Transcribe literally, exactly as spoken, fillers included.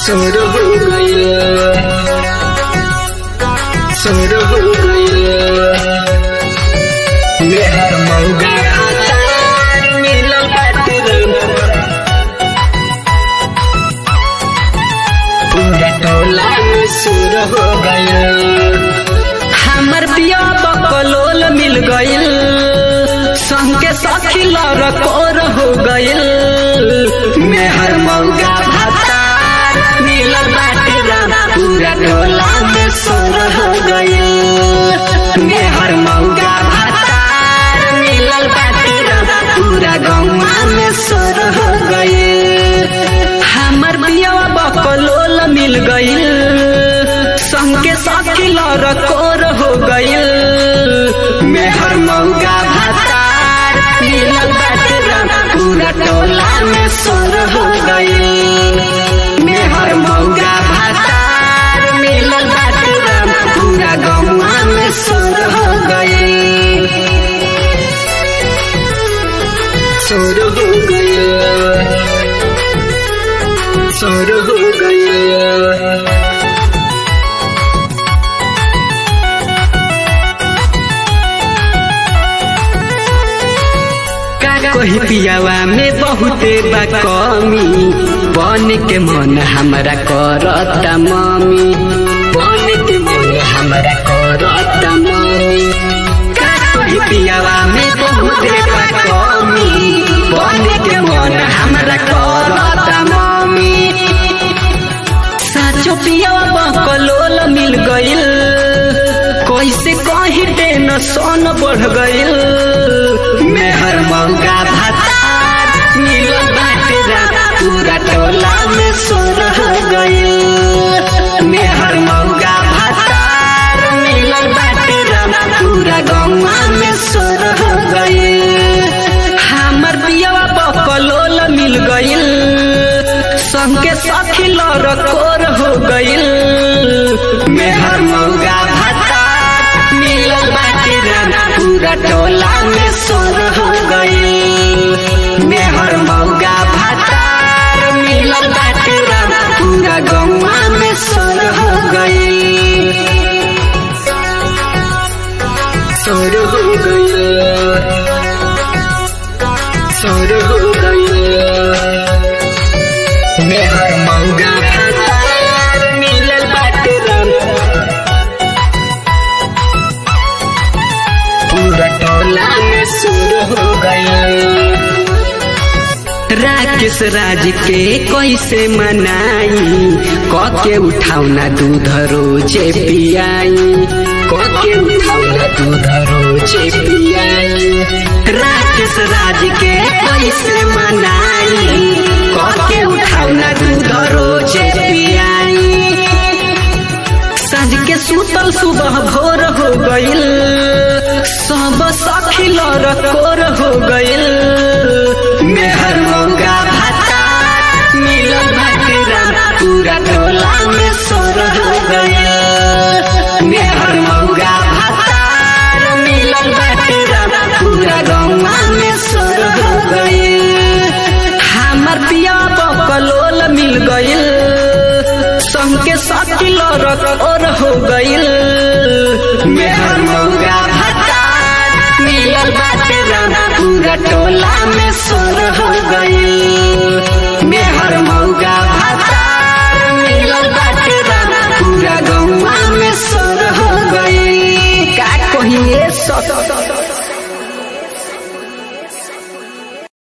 शुरू हो गया, शुरू हो गया। मेहर मौगा भातार मिलल बाटे पूरा टोला में शुरू हो गया। हमर पिया बकलोल मिल गइल, संग के सखी लड़कोर हो गइल। मेहर मौगा भातार मिलल बाटे पूरा टोला में शुरू हो गइल। मेहर मौगा भातार मिलल बाटे पूरा गौवा में शुरू हो गइल। हमर पिया बकलोल मिल गइल, संग के सखी लड़कोर हो गइल। मेहर मौगा भातार मिलल बाटे पूरा टोला में शुरू हो गइल। मेहर मौगा भातार मिलल बाटे पूरा गौवा में शुरू हो गइल, शुरू हो गइल, शुरू हो गइल। कोई पियावा में बहुते बा कमी, बन के मन हमरा करता मम्मी, बन के मन हमरा करता मम्मी। कोई पियावा में बहुते बा कमी, बन के मन हमरा करता मम्मी। साचो पियावा बकलोल मिल गइल, कैसे कहीं टेंशन बढ़ गइल। मेहर मौगा भातार मिलल बाटे पूरा टोला में शुरू हो गइल। मेहर मौगा भातार मिलल बाटे पूरा गौवा में शुरू हो गइल। हमर पियावा बकलोल मिल गइल, संग के सखी लड़कोर हो गइल। मेहर मौगा भातार मिलल बाटे पूरा टोला में शुरू हो गइल। मेहर मौगा भातार मिलल बाटे पूरा गौवा में शुरू हो गइल, शुरू हो गइल, शुरू हो गइल। मेहर मौगा भातार मिलल बाटे पूरा टोला में शुरू हो गइल। राकेश राज के कैसे मनाई, कके उठाउना दूध रोजे पियाई, कके उठाउना दूध रोजे पियाई। राकेश राज के कैसे मनाई, कके उठाउना दूध रोजे पियाई। साँझ के सुतल सुबह भोर हो गइल, सब सखी लड़कोर हो गइल। मेहर मौगा भातार मिलल बाटे पूरा टोला में शुरू हो गइल। मेहर मौगा भातार मिलल बाटे पूरा गौवा में शुरू हो गइल। हमर पिया बकलोल मिल गइल, संग के सखी लड़कोर हो गइल। मेहर मौगा भातार मिलल बाटे पूरा टोला में शुरू हो गइल।